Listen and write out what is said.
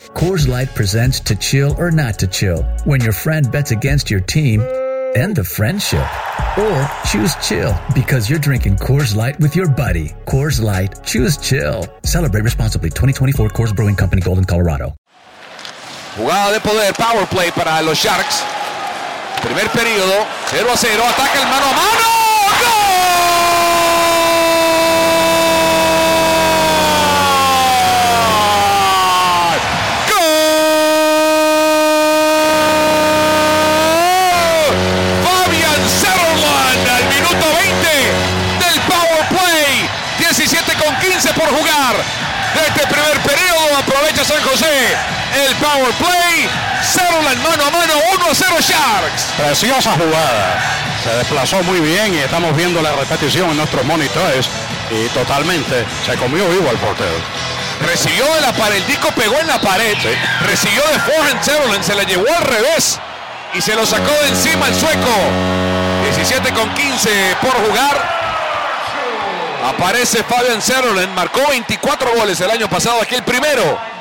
Coors Light presents To Chill or Not to Chill, when your friend bets against your team and the friendship. Or choose chill because you're drinking Coors Light with your buddy. Coors Light, choose chill. Celebrate responsibly. 2024 Coors Brewing Company, Golden, Colorado. Jugada de poder, power play para los Sharks. Primer periodo, 0-0, ataca el mano a mano. ¡Gol! ¡Gol! Fabian Zetterlund al minuto 20 del power play. 17:15 por jugar. De este primer periodo aprovecha San José el power play. Zetterlund mano a mano, 1-0 Sharks. Preciosa jugada. Se desplazó muy bien y estamos viendo la repetición en nuestros monitores y totalmente se comió vivo al portero. Recibió de la pared, el disco pegó en la pared. Sí. Recibió de forehand Zetterlund, se la llevó al revés y se lo sacó de encima el sueco. 17:15 por jugar. Aparece Fabian Zetterlund, marcó 24 goles el año pasado, aquí el primero